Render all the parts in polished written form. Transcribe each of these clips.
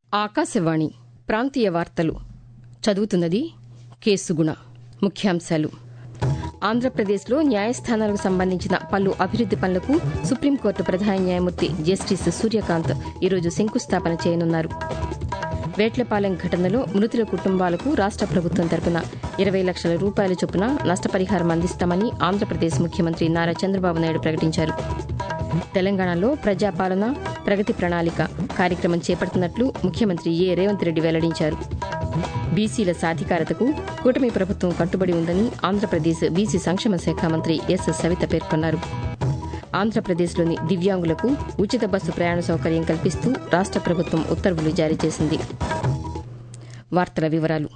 ఆకాశవాణి ప్రాంతీయ వార్తలు చదువుతున్నది కె సుగుణ. ముఖ్యాంశాలు: ఆంధ్రప్రదేశ్లో న్యాయస్థానాలకు సంబంధించిన పలు అభివృద్ది పనులకు సుప్రీంకోర్టు ప్రధాన న్యాయమూర్తి జస్టిస్ సూర్యకాంత్ ఈరోజు శంకుస్థాపన చేయనున్నారు. వేట్లపాలెం ఘటనలో మృతుల కుటుంబాలకు రాష్ట ప్రభుత్వం తరపున 20 లక్షల రూపాయల చొప్పున నష్టపరిహారం అందిస్తామని ఆంధ్రప్రదేశ్ ముఖ్యమంత్రి నారా చంద్రబాబు నాయుడు ప్రకటించారు. తెలంగాణలో ప్రజాపాలన ప్రగతి ప్రణాళిక కార్యక్రమం చేపడుతున్నట్లు ముఖ్యమంత్రి రేవంత్ రెడ్డి వెల్లడించారు. బీసీల సాధికారతకు కూటమి ప్రభుత్వం కట్టుబడి ఉందని ఆంధ్రప్రదేశ్ బీసీ సంక్షేమ శాఖ మంత్రి ఎస్ సవిత పేర్కొన్నారు. ఆంధ్రప్రదేశ్లోని దివ్యాంగులకు ఉచిత బస్సు ప్రయాణ సౌకర్యం కల్పిస్తూ రాష్ట ప్రభుత్వం ఉత్తర్వులు జారీ చేసింది. వార్తల వివరాలు: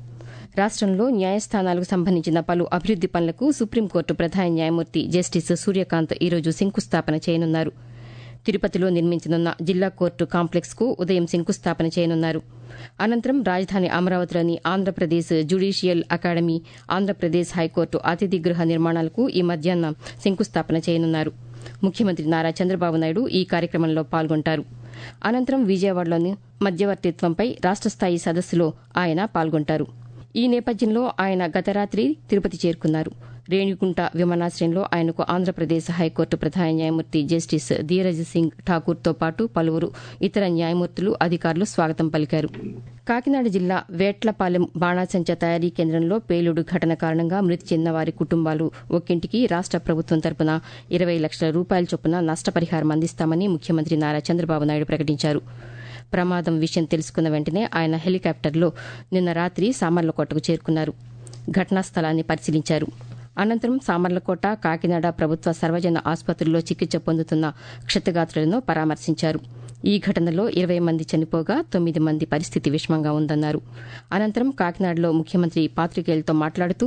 రాష్టంలో న్యాయస్థానాలకు సంబంధించిన పలు అభివృద్ది పనులకు సుప్రీంకోర్టు ప్రధాన న్యాయమూర్తి జస్టిస్ సూర్యకాంత్ ఈరోజు శంకుస్థాపన చేయనున్నారు. తిరుపతిలో నిర్మించనున్న జిల్లా కోర్టు కాంప్లెక్స్ కు ఉదయం శంకుస్థాపన చేయనున్నారు. అనంతరం రాజధాని అమరావతిలోని Andhra Pradesh judicial academy, Andhra Pradesh high court అతిథి గృహ నిర్మాణాలకు ఈ మధ్యాహ్నం శంకుస్థాపన చేయనున్నారు. ముఖ్యమంత్రి నారా చంద్రబాబు నాయుడు ఈ కార్యక్రమంలో పాల్గొంటారు. అనంతరం విజయవాడలోని మధ్యవర్తిత్వంపై రాష్ట స్థాయి సదస్సులో ఆయన పాల్గొంటారు. ఈ నేపథ్యంలో ఆయన గత రాత్రి తిరుపతి చేరుకున్నారు. రేణిగుంట విమానాశ్రయంలో ఆయనకు ఆంధ్రప్రదేశ్ హైకోర్టు ప్రధాన న్యాయమూర్తి జస్టిస్ ధీరజ్ సింగ్ ఠాకూర్తో పాటు పలువురు ఇతర న్యాయమూర్తులు, అధికారులు స్వాగతం పలికారు. కాకినాడ జిల్లా వేట్లపాలెం బాణాసంచా తయారీ కేంద్రంలో పేలుడు ఘటన కారణంగా మృతి చెందిన వారి కుటుంబాలు ఒక్కింటికి రాష్ట ప్రభుత్వం తరపున 20 లక్షల రూపాయల చొప్పున నష్టపరిహారం అందిస్తామని ముఖ్యమంత్రి నారా చంద్రబాబు నాయుడు ప్రకటించారు. ప్రమాదం విషయం తెలుసుకున్న వెంటనే ఆయన హెలికాప్టర్లో నిన్న రాత్రి సామర్లకోటకు చేరుకున్నారు. ఘటనా స్థలాన్ని పరిశీలించారు. అనంతరం సామర్లకోట, కాకినాడ ప్రభుత్వ సర్వజన ఆసుపత్రుల్లో చికిత్స పొందుతున్న క్షతగాత్రులను పరామర్శించారు. ఈ ఘటనలో 20 మంది చనిపోగా 9 మంది పరిస్థితి విషమంగా ఉందన్నారు. అనంతరం కాకినాడలో ముఖ్యమంత్రి పాతికేయులతో మాట్లాడుతూ,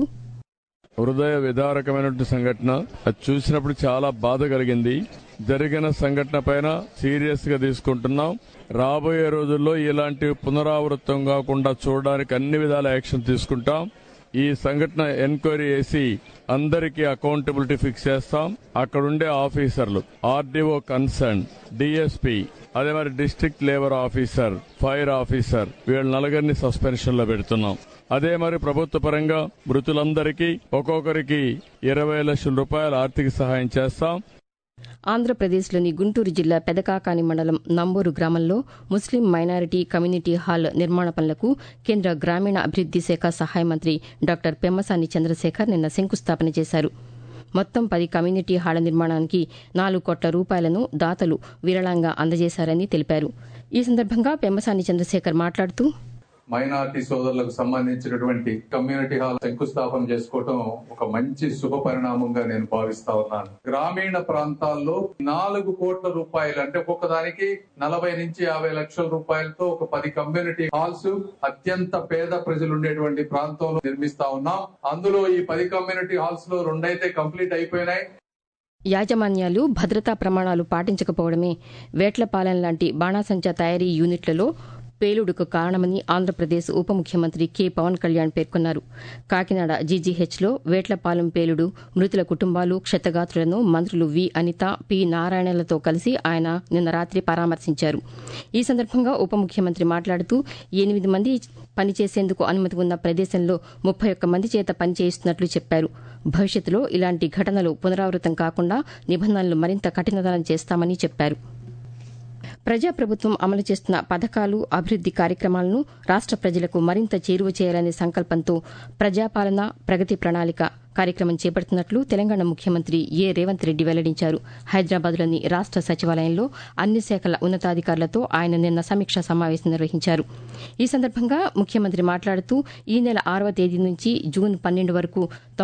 హృదయ విదారకమైనటువంటి సంఘటన, అది చూసినప్పుడు చాలా బాధ కలిగింది. జరిగిన సంఘటన పైన సీరియస్ గా తీసుకుంటున్నాం. రాబోయే రోజుల్లో ఇలాంటి పునరావృతం కాకుండా చూడడానికి అన్ని విధాల యాక్షన్ తీసుకుంటాం. ఈ సంఘటన ఎంక్వైరీ చేసి అందరికీ అకౌంటబిలిటీ ఫిక్స్ చేస్తాం. అక్కడుండే ఆఫీసర్లు, ఆర్డీఓ కన్సర్న్, డీఎస్పీ, అదే మరి district labour officer, fire officer, వీళ్ళ నలుగురిని సస్పెన్షన్ లో పెడుతున్నాం. అదే మరి ప్రభుత్వ పరంగా మృతులందరికీ ఒక్కొక్కరికి 20 లక్షల రూపాయల ఆర్థిక సహాయం చేస్తాం. ఆంధ్రప్రదేశ్లోని గుంటూరు జిల్లా పెదకాకాని మండలం నంబూరు గ్రామంలో ముస్లిం మైనారిటీ కమ్యూనిటీ హాల్ నిర్మాణ పనులకు కేంద్ర గ్రామీణ అభివృద్ది శాఖ సహాయ మంత్రి డాక్టర్ పెమ్మసాని చంద్రశేఖర్ నిన్న శంకుస్థాపన చేశారు. మొత్తం 10 కమ్యూనిటీ హాళ్ల నిర్మాణానికి 4 కోట్ల రూపాయలను దాతలు విరాళంగా అందజేశారని తెలిపారు. ఈ సందర్భంగా పెమ్మసాని చంద్రశేఖర్ మాట్లాడుతూ, మైనారిటీ సోదరులకు సంబంధించినటువంటి కమ్యూనిటీ హాల్ శంకుస్థాపన చేసుకోవడం ఒక మంచి శుభ పరిణామంగా నేను భావిస్తా ఉన్నాను. గ్రామీణ ప్రాంతాల్లో 4 కోట్ల రూపాయలు అంటే ఒక్కొక్కదానికి 40 నుంచి 50 లక్షల రూపాయలతో ఒక 10 కమ్యూనిటీ హాల్స్ అత్యంత పేద ప్రజలు ఉండేటువంటి ప్రాంతంలో నిర్మిస్తా ఉన్నాం. అందులో ఈ 10 కమ్యూనిటీ హాల్స్ లో 2 అయితే కంప్లీట్ అయిపోయినాయి. యాజమాన్యాలు భద్రతా ప్రమాణాలు పాటించకపోవడమే వేట్లపాలెం లాంటి బాణాసంచా తయారీ యూనిట్లలో పేలుడుకు కారణమని ఆంధ్రప్రదేశ్ ఉప ముఖ్యమంత్రి కె పవన్ కళ్యాణ్ పేర్కొన్నారు. కాకినాడ జీజీహెచ్లో వేట్లపాలెం పేలుడు మృతుల కుటుంబాలు, క్షతగాత్రులను మంత్రులు వి అనిత, పి నారాయణలతో కలిసి ఆయన నిన్న రాత్రి పరామర్శించారు. ఈ సందర్భంగా ఉప ముఖ్యమంత్రి మాట్లాడుతూ 8 మంది పనిచేసేందుకు అనుమతి ఉన్న ప్రదేశంలో 31 మంది చేత పనిచేయిస్తున్నట్లు చెప్పారు. భవిష్యత్తులో ఇలాంటి ఘటనలు పునరావృతం కాకుండా నిబంధనలు మరింత కఠినతరం చేస్తామని చెప్పారు. ప్రజాప్రభుత్వం అమలు చేస్తున్న పథకాలు, అభివృద్ది కార్యక్రమాలను రాష్ట ప్రజలకు మరింత చేరువ చేయాలనే సంకల్పంతో ప్రజాపాలన ప్రగతి ప్రణాళిక కార్యక్రమం చేపడుతున్నట్లు తెలంగాణ ముఖ్యమంత్రి రేవంత్ రెడ్డి వెల్లడించారు. హైదరాబాద్లోని రాష్ట సచివాలయంలో అన్ని శాఖల ఉన్నతాధికారులతో ఆయన నిన్న సమీక్షా సమావేశం నిర్వహించారు. ఈ సందర్భంగా ముఖ్యమంత్రి మాట్లాడుతూ, ఈ నెల 6వ తేదీ నుంచి జూన్ 12 వరకు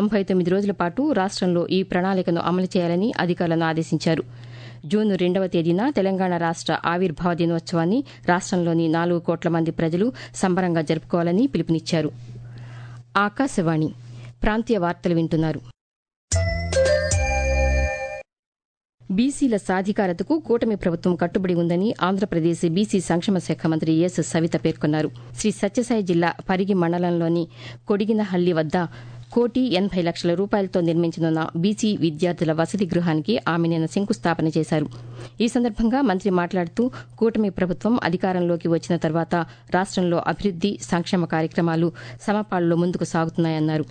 99 రోజుల పాటు రాష్టంలో ఈ ప్రణాళికను అమలు చేయాలని అధికారులను ఆదేశించారు. జూన్ 2వ తేదీన తెలంగాణ రాష్ట ఆవిర్భావ దినోత్సవాన్ని రాష్టంలోని 4 కోట్ల మంది ప్రజలు సంబరంగా జరుపుకోవాలని పిలుపునిచ్చారు. ఆకాశవాణి ప్రాంతీయ వార్తలు వింటున్నారు. బీసీల సాధికారతకు కూటమి ప్రభుత్వం కట్టుబడి ఉందని ఆంధ్రప్రదేశ్ బీసీ సంక్షేమ శాఖ మంత్రి ఎస్ సవిత పేర్కొన్నారు. శ్రీ సత్యసాయి జిల్లా పరిగి మండలంలోని కొడిగినహల్లి వద్ద 1,80,00,000 నిర్మించనున్న బీసీ విద్యార్థుల వసతి గృహానికి ఆమె నిన్న శంకుస్థాపన చేశారు. ఈ సందర్భంగా మంత్రి మాట్లాడుతూ కూటమి ప్రభుత్వం అధికారంలోకి వచ్చిన తర్వాత రాష్టంలో అభివృద్ది, సంక్షేమ కార్యక్రమాలు సమపాళ్లలో ముందుకు సాగుతున్నాయన్నారు.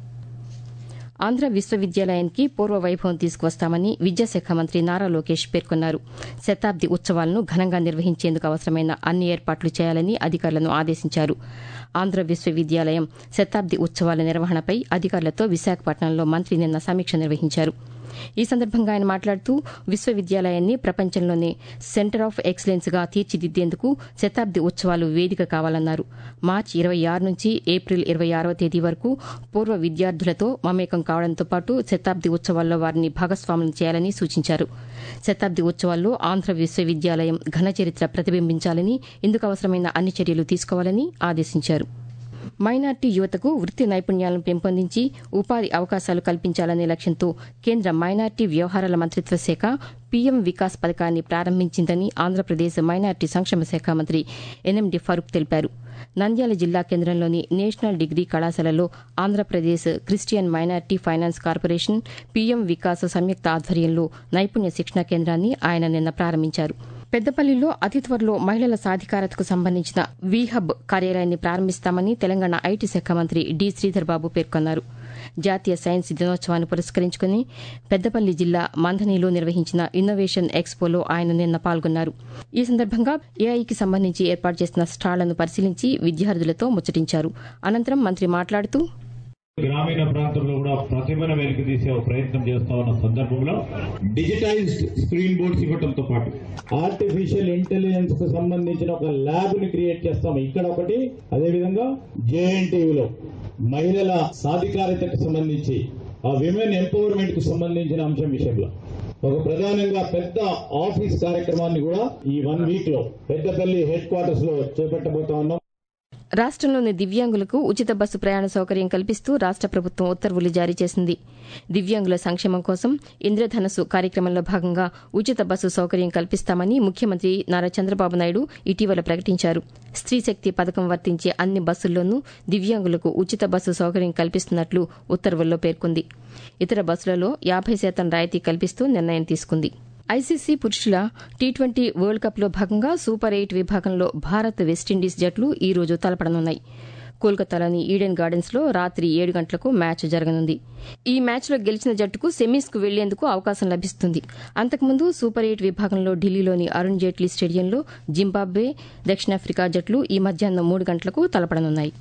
ఆంధ్ర విశ్వవిద్యాలయానికి పూర్వ వైభవం తీసుకువస్తామని విద్యాశాఖ మంత్రి నారా లోకేష్ పేర్కొన్నారు. శతాబ్ది ఉత్సవాలను ఘనంగా నిర్వహించేందుకు అవసరమైన అన్ని ఏర్పాట్లు చేయాలని అధికారులను ఆదేశించారు. ఆంధ్ర విశ్వవిద్యాలయం శతాబ్ది ఉత్సవాల నిర్వహణపై అధికారులతో విశాఖపట్నంలో మంత్రి నిన్న సమీక్ష నిర్వహించారు. ఈ సందర్భంగా ఆయన మాట్లాడుతూ విశ్వవిద్యాలయాన్ని ప్రపంచంలోనే సెంటర్ ఆఫ్ ఎక్సలెన్స్ గా తీర్చిదిద్దేందుకు శతాబ్ది ఉత్సవాలు వేదిక కావాలన్నారు. మార్చి 26 నుంచి ఏప్రిల్ 26వ తేదీ వరకు పూర్వ విద్యార్థులతో మమేకం కావడంతో పాటు శతాబ్ది ఉత్సవాల్లో వారిని భాగస్వాములను చేయాలని సూచించారు. శతాబ్ది ఉత్సవాల్లో ఆంధ్ర విశ్వవిద్యాలయం ఘన చరిత్ర ప్రతిబింబించాలని, ఇందుకు అవసరమైన అన్ని చర్యలు తీసుకోవాలని ఆదేశించారు. మైనార్టీ యువతకు వృత్తి నైపుణ్యాలను పెంపొందించి ఉపాధి అవకాశాలు కల్పించాలనే లక్ష్యంతో కేంద్ర మైనార్టీ వ్యవహారాల మంత్రిత్వ శాఖ పీఎం వికాస్ పథకాన్ని ప్రారంభించిందని ఆంధ్రప్రదేశ్ మైనార్టీ సంక్షేమ శాఖ మంత్రి ఎన్ఎండి ఫరూక్ తెలిపారు. నంద్యాల జిల్లా కేంద్రంలోని నేషనల్ డిగ్రీ కళాశాలలో Andhra Pradesh Christian minority finance corporation, PM Vikas సంయుక్త ఆధ్వర్యంలో నైపుణ్య శిక్షణ కేంద్రాన్ని ఆయన నిన్న ప్రారంభించారు. పెద్దపల్లిలో అతి త్వరలో మహిళల సాధికారతకు సంబంధించిన వీహబ్ కార్యాలయాన్ని ప్రారంభిస్తామని తెలంగాణ ఐటీ శాఖ మంత్రి డి శ్రీధర్ బాబు పేర్కొన్నారు. జాతీయ సైన్స్ దినోత్సవాన్ని పురస్కరించుకుని పెద్దపల్లి జిల్లా మంథనిలో నిర్వహించిన ఇన్నోవేషన్ ఎక్స్పోలో ఆయన నిన్న పాల్గొన్నారు. ఈ సందర్భంగా ఏఐకి సంబంధించి ఏర్పాటు చేసిన స్టాళ్లను పరిశీలించి విద్యార్థులతో ముచ్చటించారు. అనంతరం మంత్రి మాట్లాడుతూ గ్రామీణ ప్రాంతంలో కూడా ప్రతిభను వెలికి తీసే ప్రయత్నం చేస్తా ఉన్న సందర్భంలో డిజిటైజ్డ్ స్క్రీన్ బోర్డ్స్ ఇవ్వడంతో పాటు ఆర్టిఫిషియల్ ఇంటెలిజెన్స్ కు సంబంధించిన ఒక ల్యాబ్ ని క్రియేట్ చేస్తాం. ఇక్కడ ఒకటి, అదేవిధంగా జేఎన్టీయూలో మహిళల సాధికారతకు సంబంధించి ఆ విమెన్ ఎంపవర్మెంట్ కు సంబంధించిన అంశం విషయంలో ఒక ప్రధానంగా పెద్ద ఆఫీస్ కార్యక్రమాన్ని కూడా ఈ 1 వీక్ లో పెద్దపల్లి హెడ్ క్వార్టర్స్ లో చేపట్టబోతా ఉన్నాం. రాష్టంలోని దివ్యాంగులకు ఉచిత బస్సు ప్రయాణ సౌకర్యం కల్పిస్తూ రాష్ట ప్రభుత్వం ఉత్తర్వులు జారీ చేసింది. దివ్యాంగుల సంక్షేమం కోసం ఇంద్రధనస్సు కార్యక్రమంలో భాగంగా ఉచిత బస్సు సౌకర్యం కల్పిస్తామని ముఖ్యమంత్రి నారా చంద్రబాబు నాయుడు ఇటీవల ప్రకటించారు. స్త్రీశక్తి పథకం వర్తించే అన్ని బస్సుల్లోనూ దివ్యాంగులకు ఉచిత బస్సు సౌకర్యం కల్పిస్తున్నట్లు ఉత్తర్వుల్లో పేర్కొంది. ఇతర బస్సులలో 50% రాయితీ కల్పిస్తూ నిర్ణయం తీసుకుంది. ఐసీసీ పురుషుల టీ20 వరల్డ్ కప్లో భాగంగా సూపర్ 8 విభాగంలో భారత్, వెస్టిండీస్ జట్లు ఈ రోజు తలపడనున్నాయి. కోల్కతాలోని ఈడెన్ గార్డెన్స్ లో రాత్రి 7 గంటలకు మ్యాచ్ జరగనుంది. ఈ మ్యాచ్లో గెలిచిన జట్టుకు సెమీస్కు వెళ్లేందుకు అవకాశం లభిస్తుంది. అంతకుముందు సూపర్ 8 విభాగంలో ఢిల్లీలోని అరుణ్ జైట్లీ స్టేడియంలో జింబాబ్వే, దక్షిణాఫ్రికా జట్లు ఈ మధ్యాహ్నం 3 గంటలకు తలపడనున్నాయి.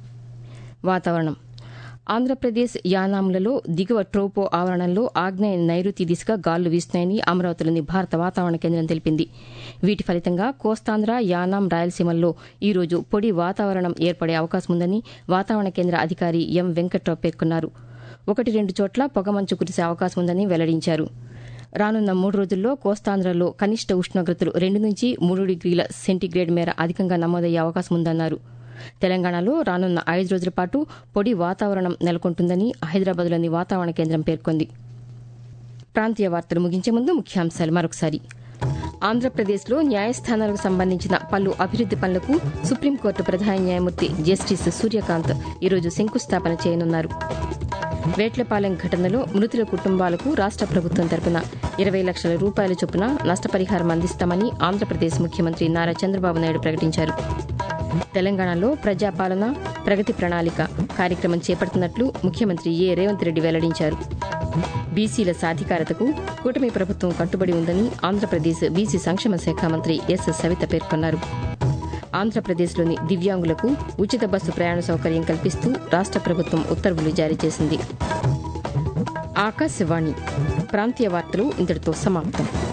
వాతావరణం. ఆంధ్రప్రదేశ్ యానాంలలో దిగువ ట్రోపో ఆవరణంలో ఆగ్నేయ నైరుతి దిశగా గాలులు వీస్తున్నాయని అమరావతిలోని భారత వాతావరణ కేంద్రం తెలిపింది. వీటి ఫలితంగా కోస్తాంధ్ర, యానాం, రాయలసీమల్లో ఈ రోజు పొడి వాతావరణం ఏర్పడే అవకాశం ఉందని వాతావరణ కేంద్ర అధికారి ఎం వెంకట్రావు పేర్కొన్నారు. 1-2 చోట్ల పొగమంచు కురిసే అవకాశం ఉందని వెల్లడించారు. రానున్న 3 రోజుల్లో కోస్తాంధ్రలో కనిష్ట ఉష్ణోగ్రతలు 2 నుంచి 3 డిగ్రీల సెంటీగ్రేడ్ మేర అధికంగా నమోదయ్యే అవకాశం ఉందన్నారు. తెలంగాణలో రానున్న 5 రోజుల పాటు పొడి వాతావరణం నెలకొంటుందని హైదరాబాద్లోని వాతావరణ కేంద్రం పేర్కొంది. ప్రాంతీయ వార్తలు ముగించే ముందు ముఖ్యాంశాలు మరొకసారి. ఆంధ్రప్రదేశ్లో న్యాయస్థానాలకు సంబంధించిన పలు అభివృద్ది పనులకు సుప్రీంకోర్టు ప్రధాన న్యాయమూర్తి జస్టిస్ సూర్యకాంత్ ఈరోజు శంకుస్థాపన చేయనున్నారు. వేట్లపాలెం ఘటనలో మృతుల కుటుంబాలకు రాష్ట ప్రభుత్వం తరపున 20 లక్షల రూపాయల చొప్పున నష్టపరిహారం అందిస్తామని ఆంధ్రప్రదేశ్ ముఖ్యమంత్రి నారా చంద్రబాబు నాయుడు ప్రకటించారు. తెలంగాణలో ప్రజాపాలన ప్రగతి ప్రణాళిక కార్యక్రమం చేపడుతున్నట్లు ముఖ్యమంత్రి రేవంత్ రెడ్డి వెల్లడించారు. బీసీల సాధికారతకు కూటమి ప్రభుత్వం కట్టుబడి ఉందని ఆంధ్రప్రదేశ్ బీసీ సంక్షేమ శాఖ మంత్రి ఎస్ సవిత పేర్కొన్నారు. ఆంధ్రప్రదేశ్లోని దివ్యాంగులకు ఉచిత బస్సు ప్రయాణ సౌకర్యం కల్పిస్తూ రాష్ట ప్రభుత్వం ఉత్తర్వులు జారీ చేసింది. ఆకాశవాణి ప్రాంతీయ వార్తలు ఇంతటితో సమాప్తం.